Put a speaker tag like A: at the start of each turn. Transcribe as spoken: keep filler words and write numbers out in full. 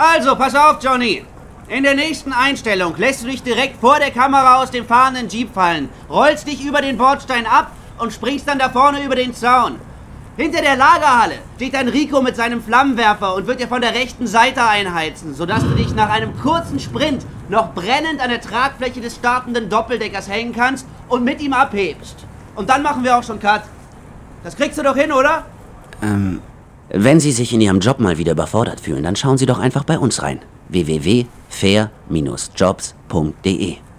A: Also, pass auf, Johnny. In der nächsten Einstellung lässt du dich direkt vor der Kamera aus dem fahrenden Jeep fallen, rollst dich über den Bordstein ab und springst dann da vorne über den Zaun. Hinter der Lagerhalle steht ein Rico mit seinem Flammenwerfer und wird dir von der rechten Seite einheizen, sodass du dich nach einem kurzen Sprint noch brennend an der Tragfläche des startenden Doppeldeckers hängen kannst und mit ihm abhebst. Und dann machen wir auch schon Cut. Das kriegst du doch hin, oder?
B: Ähm, wenn Sie sich in Ihrem Job mal wieder überfordert fühlen, dann schauen Sie doch einfach bei uns rein. w w w punkt fair Bindestrich jobs punkt d e